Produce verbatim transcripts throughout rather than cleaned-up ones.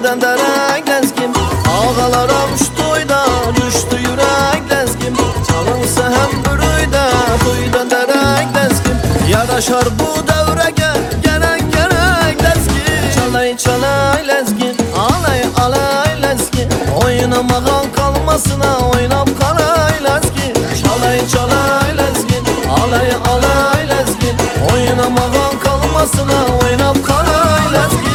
Toydan derek lezgim ağalara uçtuyda düştü yürek lezgim çalınsa hem bürüyde toydan derek lezgim yaraşar bu devrege gerek gerek lezgim çalay çalay lezgim alay alay lezgim oynamağan kalmasına oynap kalay lezgim çalay çalay lezgim alay alay lezgim oynamağan kalmasına oynap kalay lezgim.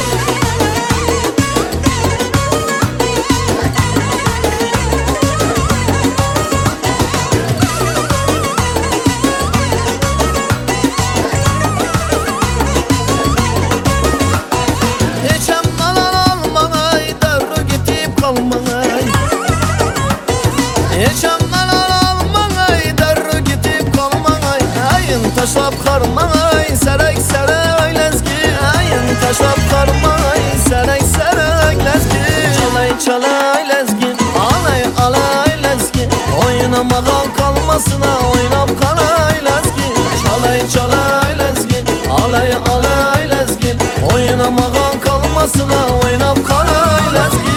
Taşlap karmay serek serek lezgi ayın taşlap karmay serek serek lezgi çalay çalay lezgi alay alay lezgi oynamağan kalmasına oynap kalay lezgi çalay çalay lezgi alay alay lezgi oynamağan kalmasına oynap kalay lezgi.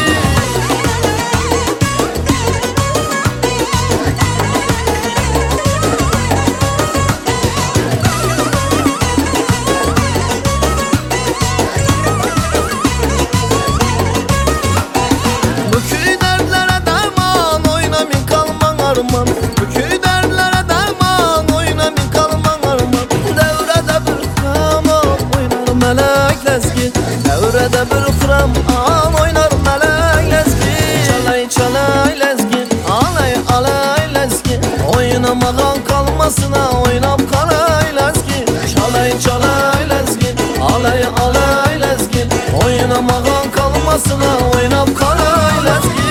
Bükü dertlere derman oynamin kalman arman devrede bir kram oynar melek lezgi devrede bir kram oynar melek lezgi çalay çalay lezgi alay alay lezgi oynamağan kalmasına oynap kalay lezgi çalay çalay lezgi alay alay lezgi oynamağan kalmasına oynap kalay lezgi.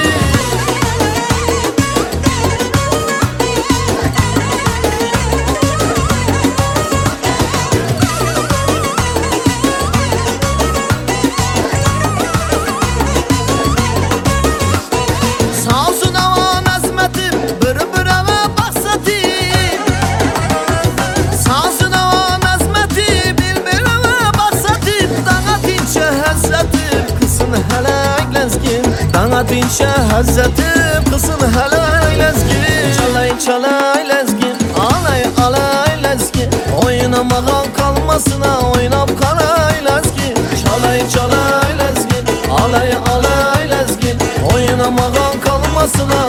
Dinşe hazzetim kısın helal lezgi çalay çalay lezgi alay alay lezgi oynamağan kalmasına oynap kalay lezgi çalay çalay lezgi alay alay lezgi oynamağan kalmasına